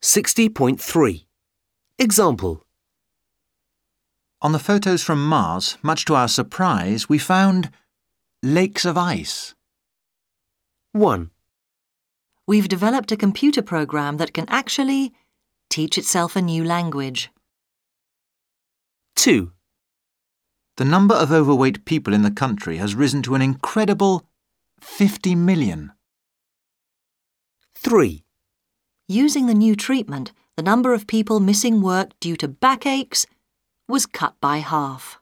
60.3. Example. On the photos from Mars, much to our surprise, we found lakes of ice. 1, We've developed a computer program that can actually teach itself a new language. 2, The number of overweight people in the country has risen to an incredible 50 million. 3, Using the new treatment, the number of people missing work due to backaches was cut by half.